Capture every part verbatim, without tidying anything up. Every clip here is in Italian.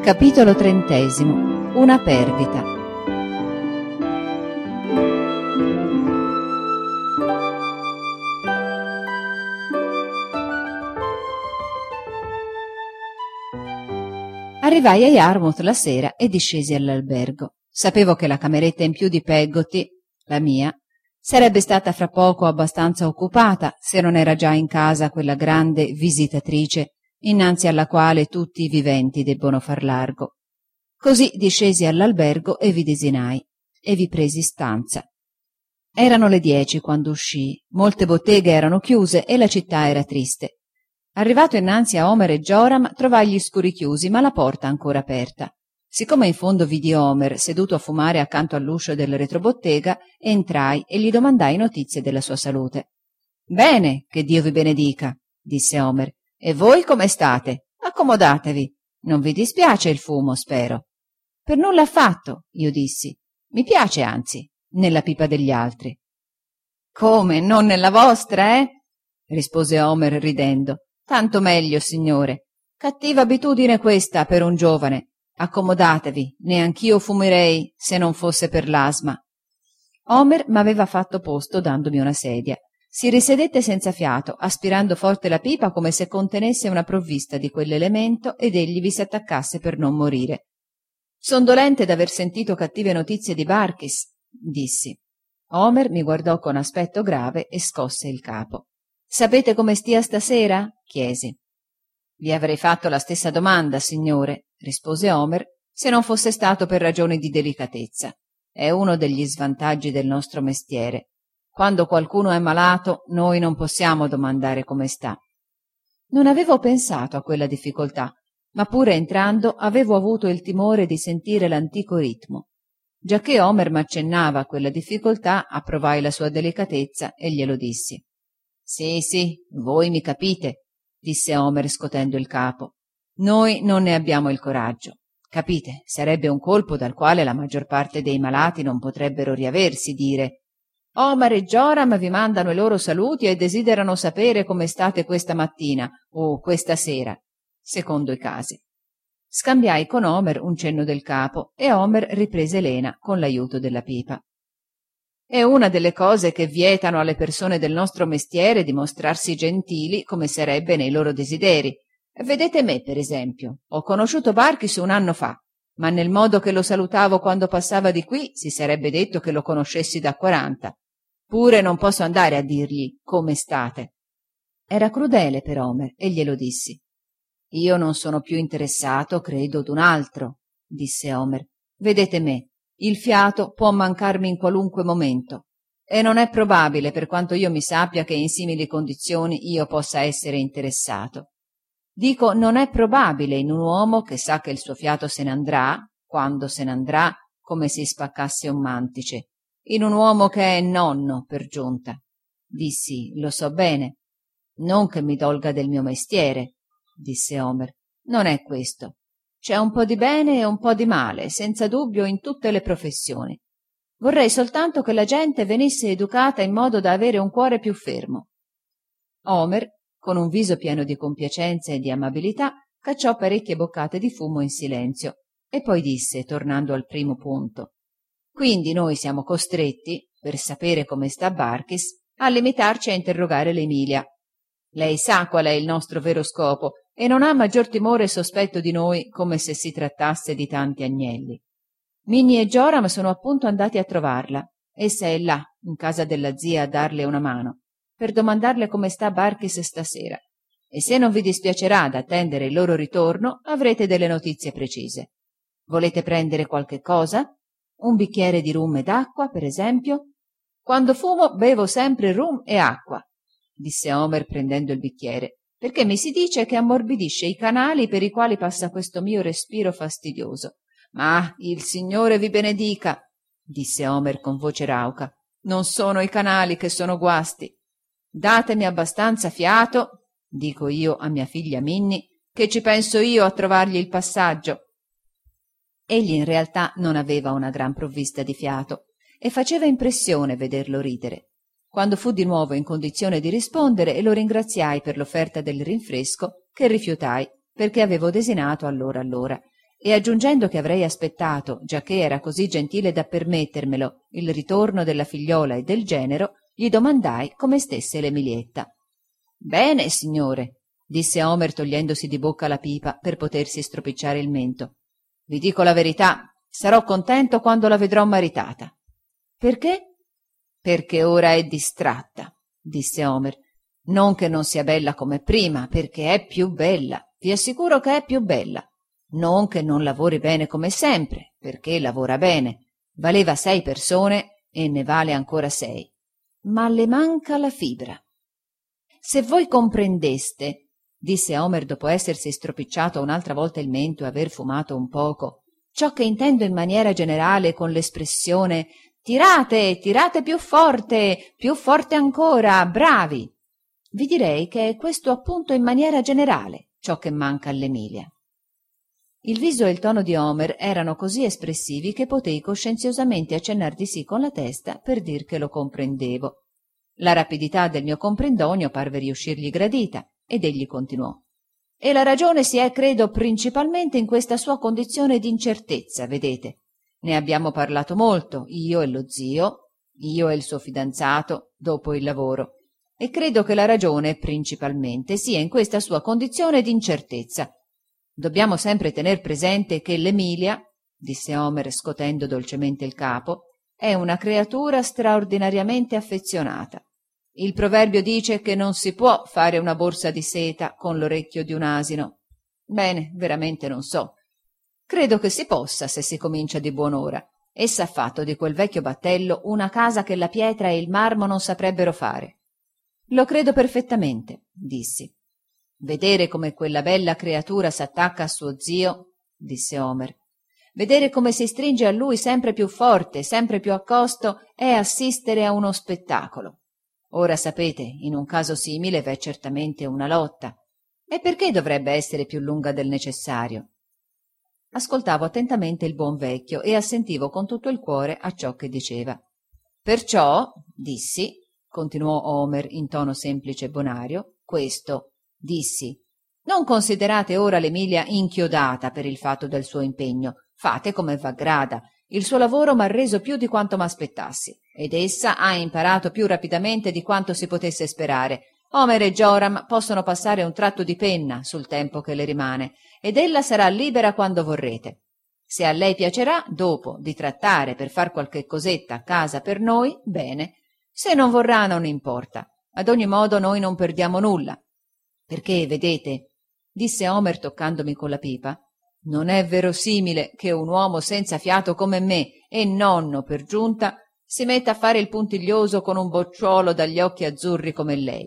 Capitolo trentesimo. Una perdita. Arrivai a Yarmouth la sera e discesi all'albergo. Sapevo che la cameretta in più di Peggotty, la mia, sarebbe stata fra poco abbastanza occupata se non era già in casa quella grande visitatrice innanzi alla quale tutti i viventi debbono far largo. Così discesi all'albergo e vi desinai e vi presi stanza. Erano le dieci quando uscii, molte botteghe erano chiuse e la città era triste. Arrivato innanzi a Homer e Joram trovai gli scuri chiusi ma la porta ancora aperta. Siccome in fondo vidi Homer seduto a fumare accanto all'uscio della retrobottega, entrai e gli domandai notizie della sua salute. «Bene, che Dio vi benedica», disse Homer. «E voi come state? Accomodatevi. Non vi dispiace il fumo, spero?» «Per nulla affatto», io dissi. «Mi piace, anzi, nella pipa degli altri». «Come, non nella vostra, eh?» rispose Homer ridendo. «Tanto meglio, signore. Cattiva abitudine questa per un giovane. Accomodatevi, neanch'io fumerei se non fosse per l'asma». Homer m'aveva fatto posto dandomi una sedia. Si risedette senza fiato, aspirando forte la pipa come se contenesse una provvista di quell'elemento ed egli vi si attaccasse per non morire. «Son dolente d'aver sentito cattive notizie di Barkis», dissi. Homer mi guardò con aspetto grave e scosse il capo. «Sapete come stia stasera?» chiesi. «Vi avrei fatto la stessa domanda, signore», rispose Homer, «se non fosse stato per ragioni di delicatezza. È uno degli svantaggi del nostro mestiere. Quando qualcuno è malato, noi non possiamo domandare come sta». Non avevo pensato a quella difficoltà, ma pure entrando avevo avuto il timore di sentire l'antico ritmo. Giacché Homer m'accennava a quella difficoltà, approvai la sua delicatezza e glielo dissi. «Sì, sì, voi mi capite», disse Homer scotendo il capo. «Noi non ne abbiamo il coraggio. Capite, sarebbe un colpo dal quale la maggior parte dei malati non potrebbero riaversi, dire «Homer e Joram vi mandano i loro saluti e desiderano sapere come state questa mattina o questa sera», secondo i casi. Scambiai con Homer un cenno del capo e Homer riprese lena con l'aiuto della pipa. «È una delle cose che vietano alle persone del nostro mestiere di mostrarsi gentili come sarebbe nei loro desideri. Vedete me, per esempio. Ho conosciuto Barkis un anno fa, ma nel modo che lo salutavo quando passava di qui si sarebbe detto che lo conoscessi da quaranta. Pure non posso andare a dirgli come state». Era crudele per Homer e glielo dissi. «Io non sono più interessato, credo, d'un altro», disse Homer. «Vedete me. Il fiato può mancarmi in qualunque momento e non è probabile, per quanto io mi sappia, che in simili condizioni io possa essere interessato. Dico, non è probabile in un uomo che sa che il suo fiato se ne andrà, quando se ne andrà, come si spaccasse un mantice, in un uomo che è nonno, per giunta». Dissi, «Lo so bene». «Non che mi dolga del mio mestiere», disse Homer. «Non è questo. C'è un po' di bene e un po' di male, senza dubbio, in tutte le professioni. Vorrei soltanto che la gente venisse educata in modo da avere un cuore più fermo». Homer, con un viso pieno di compiacenza e di amabilità, cacciò parecchie boccate di fumo in silenzio e poi disse, tornando al primo punto: «Quindi noi siamo costretti, per sapere come sta Barkis, a limitarci a interrogare l'Emilia. Lei sa qual è il nostro vero scopo e non ha maggior timore e sospetto di noi, come se si trattasse di tanti agnelli. Minnie e Joram sono appunto andati a trovarla. Essa è là, in casa della zia, a darle una mano, per domandarle come sta Barkis stasera, e se non vi dispiacerà ad attendere il loro ritorno avrete delle notizie precise. Volete prendere qualche cosa? Un bicchiere di rum ed acqua, per esempio?» «Quando fumo bevo sempre rum e acqua», disse Homer prendendo il bicchiere, «perché mi si dice che ammorbidisce i canali per i quali passa questo mio respiro fastidioso». «Ma il Signore vi benedica», disse Homer con voce rauca, «non sono i canali che sono guasti. Datemi abbastanza fiato, dico io a mia figlia Minnie, che ci penso io a trovargli il passaggio». Egli in realtà non aveva una gran provvista di fiato e faceva impressione vederlo ridere. Quando fu di nuovo in condizione di rispondere, lo ringraziai per l'offerta del rinfresco, che rifiutai perché avevo desinato allora allora e aggiungendo che avrei aspettato, giacché era così gentile da permettermelo, il ritorno della figliola e del genero, gli domandai come stesse l'Emilietta. «Bene, signore», disse Omer togliendosi di bocca la pipa per potersi stropicciare il mento. «Vi dico la verità, sarò contento quando la vedrò maritata». «Perché?» «Perché ora è distratta», disse Omer. «Non che non sia bella come prima, perché è più bella, vi assicuro che è più bella. Non che non lavori bene come sempre, perché lavora bene. Valeva sei persone e ne vale ancora sei. Ma le manca la fibra». «Se voi comprendeste», disse Omer dopo essersi stropicciato un'altra volta il mento e aver fumato un poco, «ciò che intendo in maniera generale con l'espressione «tirate, tirate più forte, più forte ancora, bravi», vi direi che è questo appunto in maniera generale ciò che manca all'Emilia». Il viso e il tono di Omer erano così espressivi che potei coscienziosamente accennar di sì con la testa per dir che lo comprendevo. La rapidità del mio comprendonio parve riuscirgli gradita ed egli continuò. «E la ragione si è, credo, principalmente in questa sua condizione d'incertezza, vedete. Ne abbiamo parlato molto, io e lo zio, io e il suo fidanzato, dopo il lavoro, e credo che la ragione principalmente sia in questa sua condizione d'incertezza. Dobbiamo sempre tener presente che l'Emilia», disse Omer scotendo dolcemente il capo, «è una creatura straordinariamente affezionata. Il proverbio dice che non si può fare una borsa di seta con l'orecchio di un asino. Bene, veramente non so. Credo che si possa se si comincia di buon'ora. Essa ha fatto di quel vecchio battello una casa che la pietra e il marmo non saprebbero fare». «Lo credo perfettamente», dissi. «Vedere come quella bella creatura s'attacca a suo zio», disse Omer, «vedere come si stringe a lui sempre più forte, sempre più accosto, è assistere a uno spettacolo. Ora sapete, in un caso simile v'è certamente una lotta. E perché dovrebbe essere più lunga del necessario?» Ascoltavo attentamente il buon vecchio e assentivo con tutto il cuore a ciò che diceva. «Perciò», dissi, continuò Omer in tono semplice e bonario, «questo, dissi, non considerate ora l'Emilia inchiodata per il fatto del suo impegno, fate come v'aggrada. Il suo lavoro m'ha reso più di quanto m'aspettassi, ed essa ha imparato più rapidamente di quanto si potesse sperare. Omer e Joram possono passare un tratto di penna sul tempo che le rimane, ed ella sarà libera quando vorrete. Se a lei piacerà, dopo, di trattare per far qualche cosetta a casa per noi, bene. Se non vorrà, non importa. Ad ogni modo noi non perdiamo nulla. Perché, vedete, disse Omer toccandomi con la pipa, non è verosimile che un uomo senza fiato come me, e nonno per giunta, si metta a fare il puntiglioso con un bocciuolo dagli occhi azzurri come lei.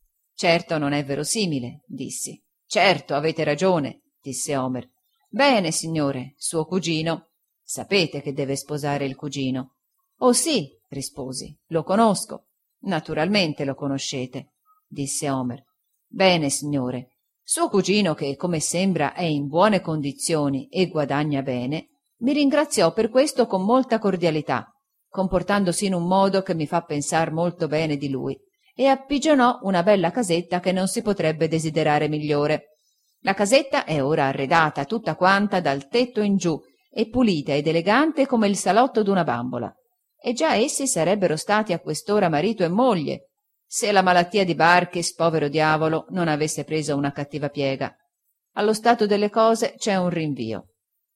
Certo non è verosimile, dissi. Certo, avete ragione, disse Omer. Bene, signore, suo cugino. Sapete che deve sposare il cugino. Oh sì, risposi, lo conosco. Naturalmente lo conoscete, disse Omer. Bene, signore. Suo cugino, che come sembra è in buone condizioni e guadagna bene, mi ringraziò per questo con molta cordialità, comportandosi in un modo che mi fa pensar molto bene di lui, e appigionò una bella casetta che non si potrebbe desiderare migliore. La casetta è ora arredata tutta quanta dal tetto in giù e pulita ed elegante come il salotto d'una bambola, e già essi sarebbero stati a quest'ora marito e moglie, se la malattia di Barkis, povero diavolo, non avesse preso una cattiva piega. Allo stato delle cose c'è un rinvio.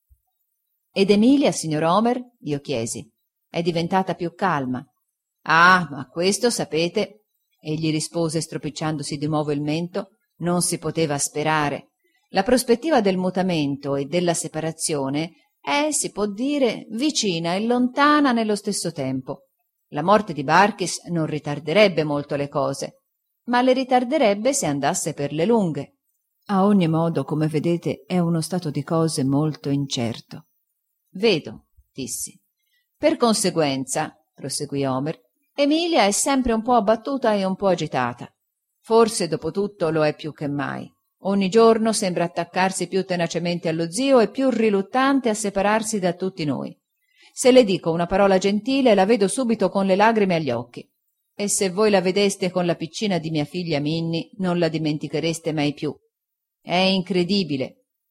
Ed Emilia, signor Omer? Io chiesi. È diventata più calma. Ah, ma questo, sapete, egli rispose stropicciandosi di nuovo il mento, non si poteva sperare. La prospettiva del mutamento e della separazione è, si può dire, vicina e lontana nello stesso tempo. La morte di Barkis non ritarderebbe molto le cose, ma le ritarderebbe se andasse per le lunghe. A ogni modo, come vedete, è uno stato di cose molto incerto. Vedo, dissi. Per conseguenza, proseguì Omer, Emilia è sempre un po' abbattuta e un po' agitata. Forse, dopo tutto, lo è più che mai. Ogni giorno sembra attaccarsi più tenacemente allo zio e più riluttante a separarsi da tutti noi. Se le dico una parola gentile, la vedo subito con le lagrime agli occhi. E se voi la vedeste con la piccina di mia figlia Minni, non la dimentichereste mai più. È incredibile,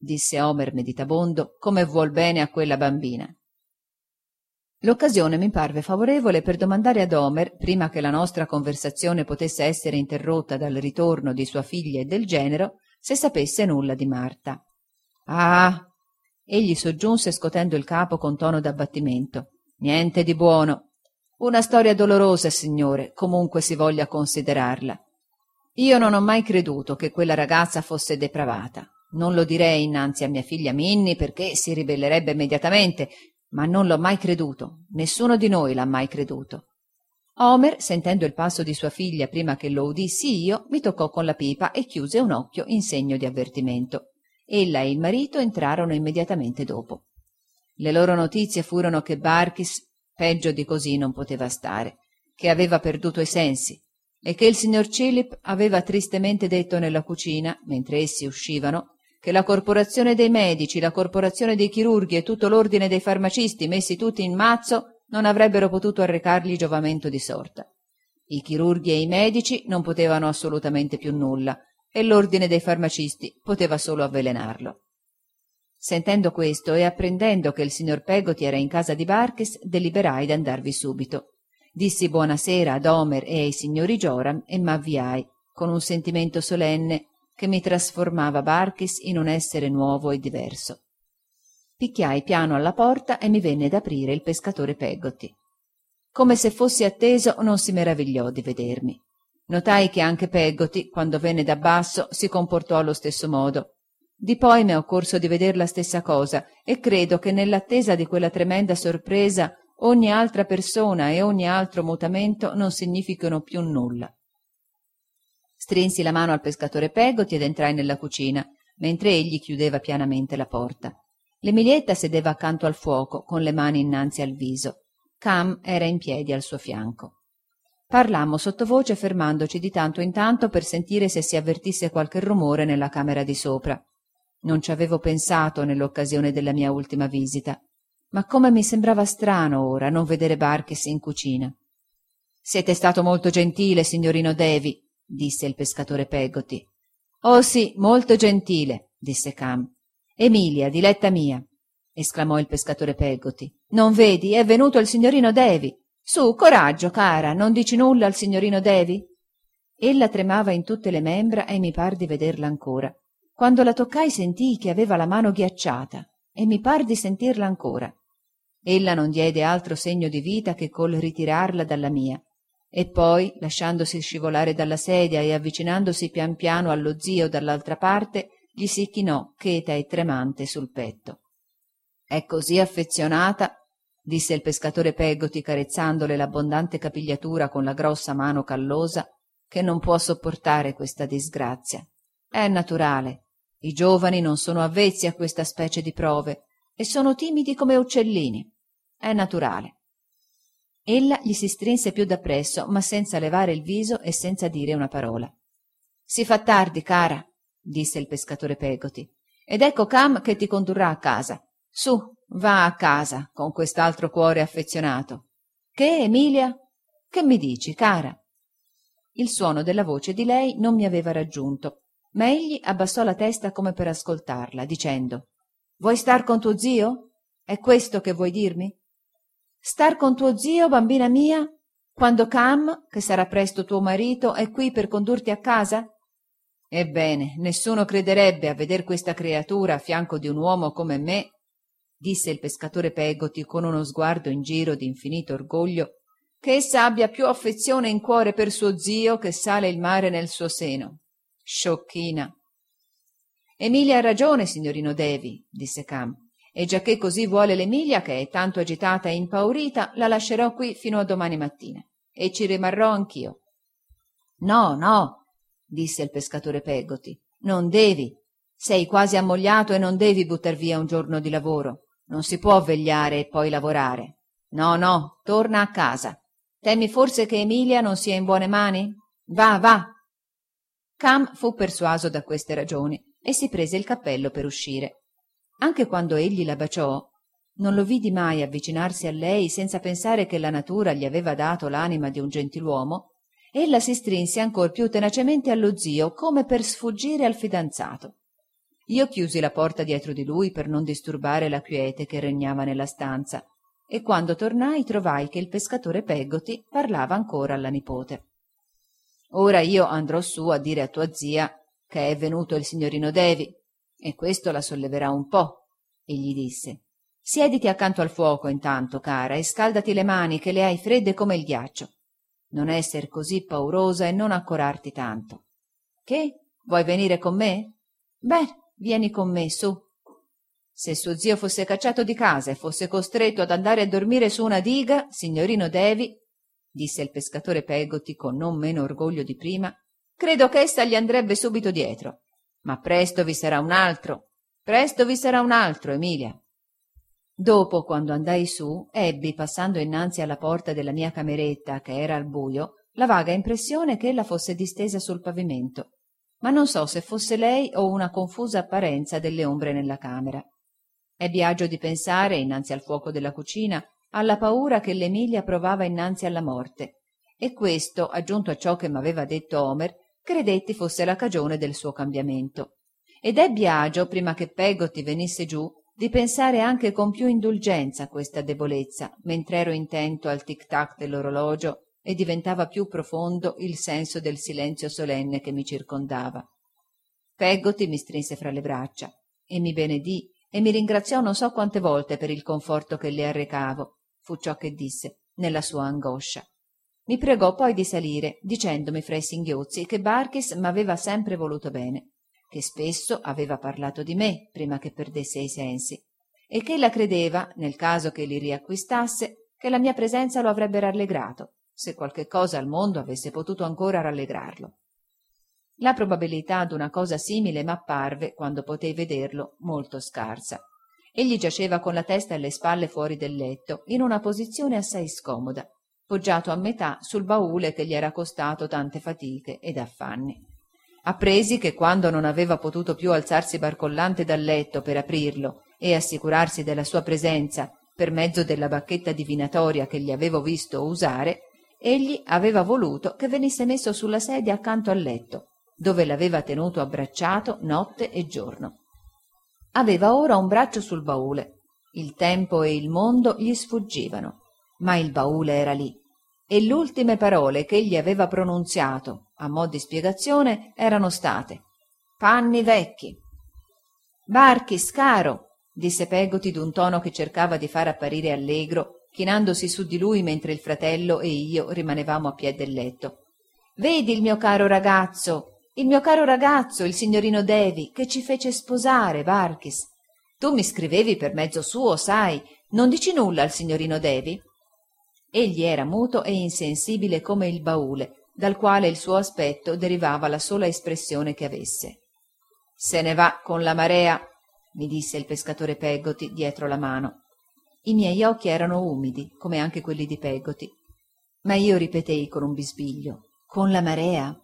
disse Omer meditabondo, come vuol bene a quella bambina. L'occasione mi parve favorevole per domandare ad Omer, prima che la nostra conversazione potesse essere interrotta dal ritorno di sua figlia e del genero, se sapesse nulla di Marta. Ah! Egli soggiunse scotendo il capo con tono d'abbattimento. Niente di buono. Una storia dolorosa, signore, comunque si voglia considerarla. Io non ho mai creduto che quella ragazza fosse depravata. Non lo direi innanzi a mia figlia Minni perché si ribellerebbe immediatamente, ma non l'ho mai creduto. Nessuno di noi l'ha mai creduto. Omer, sentendo il passo di sua figlia prima che lo udissi io, mi toccò con la pipa e chiuse un occhio in segno di avvertimento. Ella e il marito entrarono immediatamente dopo. Le loro notizie furono che Barkis peggio di così non poteva stare, che aveva perduto i sensi e che il signor Cilip aveva tristemente detto nella cucina, mentre essi uscivano, che la corporazione dei medici, la corporazione dei chirurghi e tutto l'ordine dei farmacisti messi tutti in mazzo non avrebbero potuto arrecargli giovamento di sorta. I chirurghi e i medici non potevano assolutamente più nulla e l'ordine dei farmacisti poteva solo avvelenarlo. Sentendo questo e apprendendo che il signor Peggotty era in casa di Barkis, deliberai d'andarvi subito. Dissi buonasera ad Omer e ai signori Joram e m'avviai, con un sentimento solenne che mi trasformava Barkis in un essere nuovo e diverso. Picchiai piano alla porta e mi venne ad aprire il pescatore Peggotty. Come se fossi atteso, non si meravigliò di vedermi. Notai che anche Peggotty, quando venne da basso, si comportò allo stesso modo. Di poi m'è occorso di veder la stessa cosa e credo che nell'attesa di quella tremenda sorpresa ogni altra persona e ogni altro mutamento non significano più nulla. Strinsi la mano al pescatore Peggotty ed entrai nella cucina, mentre egli chiudeva pianamente la porta. L'Emilietta sedeva accanto al fuoco, con le mani innanzi al viso. Cam era in piedi al suo fianco. Parlammo sottovoce fermandoci di tanto in tanto per sentire se si avvertisse qualche rumore nella camera di sopra. Non ci avevo pensato nell'occasione della mia ultima visita, ma come mi sembrava strano ora non vedere Barkis in cucina. «Siete stato molto gentile, signorino Davy», disse il pescatore Peggotty. «Oh sì, molto gentile», disse Cam. «Emilia, diletta mia», esclamò il pescatore Peggotty. «Non vedi? È venuto il signorino Davy. Su, coraggio, cara, non dici nulla al signorino Davy?» Ella tremava in tutte le membra e mi par di vederla ancora. Quando la toccai sentii che aveva la mano ghiacciata e mi par di sentirla ancora. Ella non diede altro segno di vita che col ritirarla dalla mia, e poi, lasciandosi scivolare dalla sedia e avvicinandosi pian piano allo zio dall'altra parte, gli si chinò cheta e tremante sul petto. «È così affezionata», disse il pescatore Peggotty carezzandole l'abbondante capigliatura con la grossa mano callosa, «che non può sopportare questa disgrazia. È naturale. I giovani non sono avvezzi a questa specie di prove e sono timidi come uccellini. È naturale». Ella gli si strinse più dappresso, ma senza levare il viso e senza dire una parola. «Si fa tardi, cara», disse il pescatore Peggotty, «ed ecco Cam che ti condurrà a casa. Su, va a casa con quest'altro cuore affezionato. Che, Emilia? Che mi dici, cara?» Il suono della voce di lei non mi aveva raggiunto, ma egli abbassò la testa come per ascoltarla, dicendo: «Vuoi star con tuo zio? È questo che vuoi dirmi?» «Star con tuo zio, bambina mia, quando Cam, che sarà presto tuo marito, è qui per condurti a casa?» «Ebbene, nessuno crederebbe a veder questa creatura a fianco di un uomo come me», disse il pescatore Peggotty con uno sguardo in giro di infinito orgoglio, «che essa abbia più affezione in cuore per suo zio che sale il mare nel suo seno. Sciocchina!» «Emilia ha ragione, signorino Davy», disse Cam, «e giacché così vuole l'Emilia, che è tanto agitata e impaurita, la lascerò qui fino a domani mattina, e ci rimarrò anch'io». «No, no», disse il pescatore Peggotty, «non devi. Sei quasi ammogliato e non devi buttar via un giorno di lavoro. Non si può vegliare e poi lavorare. No, no, torna a casa. Temi forse che Emilia non sia in buone mani? Va, va!» Cam fu persuaso da queste ragioni e si prese il cappello per uscire. Anche quando egli la baciò, non lo vidi mai avvicinarsi a lei senza pensare che la natura gli aveva dato l'anima di un gentiluomo. Ella si strinse ancor più tenacemente allo zio come per sfuggire al fidanzato. Io chiusi la porta dietro di lui per non disturbare la quiete che regnava nella stanza, e quando tornai trovai che il pescatore Peggotty parlava ancora alla nipote. «Ora io andrò su a dire a tua zia che è venuto il signorino Davy, e questo la solleverà un po'», egli disse. «Siediti accanto al fuoco intanto, cara, e scaldati le mani che le hai fredde come il ghiaccio. Non esser così paurosa e non accorarti tanto. Che? Vuoi venire con me? Beh, vieni con me, su». Se suo zio fosse cacciato di casa e fosse costretto ad andare a dormire su una diga, signorino Davy, disse il pescatore Peggotty con non meno orgoglio di prima, credo che essa gli andrebbe subito dietro. Ma presto vi sarà un altro, presto vi sarà un altro, Emilia. Dopo, quando andai su, ebbi, passando innanzi alla porta della mia cameretta, che era al buio, la vaga impressione che ella fosse distesa sul pavimento, ma non so se fosse lei o una confusa apparenza delle ombre nella camera. Ebbi agio di pensare, innanzi al fuoco della cucina, alla paura che l'Emilia provava innanzi alla morte, e questo, aggiunto a ciò che m'aveva detto Omer, credetti fosse la cagione del suo cambiamento. Ed ebbi agio, prima che Peggotty venisse giù, di pensare anche con più indulgenza a questa debolezza, mentr'ero intento al tic-tac dell'orologio e diventava più profondo il senso del silenzio solenne che mi circondava. Peggotty mi strinse fra le braccia e mi benedì e mi ringraziò non so quante volte per il conforto che le arrecavo, fu ciò che disse, nella sua angoscia. Mi pregò poi di salire, dicendomi fra i singhiozzi che Barkis m'aveva sempre voluto bene, che spesso aveva parlato di me prima che perdesse i sensi, e che ella credeva, nel caso che li riacquistasse, che la mia presenza lo avrebbe rallegrato, se qualche cosa al mondo avesse potuto ancora rallegrarlo. La probabilità d'una cosa simile m'apparve, quando potei vederlo, molto scarsa. Egli giaceva con la testa e le spalle fuori del letto, in una posizione assai scomoda, poggiato a metà sul baule che gli era costato tante fatiche ed affanni. Appresi che quando non aveva potuto più alzarsi barcollante dal letto per aprirlo e assicurarsi della sua presenza per mezzo della bacchetta divinatoria che gli avevo visto usare, egli aveva voluto che venisse messo sulla sedia accanto al letto, dove l'aveva tenuto abbracciato notte e giorno. Aveva ora un braccio sul baule, il tempo e il mondo gli sfuggivano, ma il baule era lì, e le ultime parole che egli aveva pronunziato, a mo' di spiegazione, erano state «panni vecchi». «Barkis, caro», disse Peggotty d'un tono che cercava di far apparire allegro, chinandosi su di lui mentre il fratello e io rimanevamo a piè del letto. «Vedi il mio caro ragazzo, il mio caro ragazzo, il signorino Davy, che ci fece sposare, Barkis. Tu mi scrivevi per mezzo suo, sai, non dici nulla al signorino Davy?» Egli era muto e insensibile come il baule, dal quale il suo aspetto derivava la sola espressione che avesse. «Se ne va con la marea», mi disse il pescatore Peggotty dietro la mano. I miei occhi erano umidi, come anche quelli di Peggotty, ma io ripetei con un bisbiglio: «Con la marea?»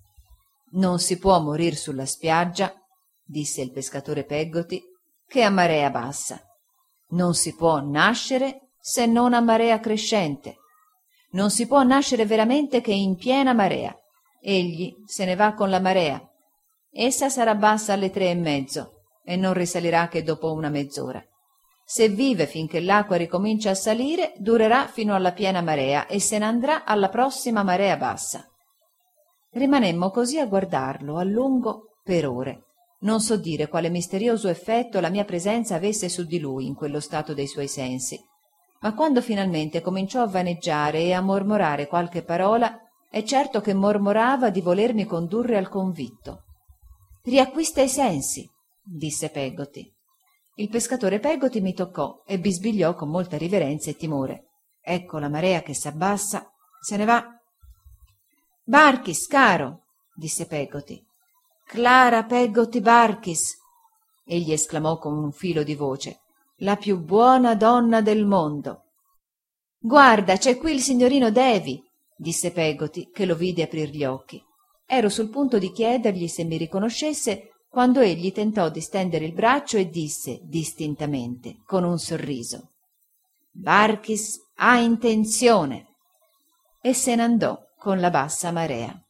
«Non si può morir sulla spiaggia», disse il pescatore Peggotty, «che a marea bassa. Non si può nascere se non a marea crescente. Non si può nascere veramente che in piena marea. Egli se ne va con la marea. Essa sarà bassa alle tre e mezzo e non risalirà che dopo una mezz'ora. Se vive finché l'acqua ricomincia a salire, durerà fino alla piena marea e se ne andrà alla prossima marea bassa». Rimanemmo così a guardarlo a lungo per ore. Non so dire quale misterioso effetto la mia presenza avesse su di lui in quello stato dei suoi sensi, ma quando finalmente cominciò a vaneggiare e a mormorare qualche parola, è certo che mormorava di volermi condurre al convitto. «Riacquista i sensi», disse Peggotty. Il pescatore Peggotty mi toccò e bisbigliò con molta riverenza e timore: «Ecco la marea che s'abbassa, se ne va». «Barkis, caro», disse Peggotty. «Clara Peggotty Barkis», egli esclamò con un filo di voce, «la più buona donna del mondo». «Guarda, c'è qui il signorino Davy», disse Peggotty, che lo vide aprir gli occhi. Ero sul punto di chiedergli se mi riconoscesse quando egli tentò di stendere il braccio e disse distintamente, con un sorriso: «Barkis ha intenzione», e se n'andò con la bassa marea.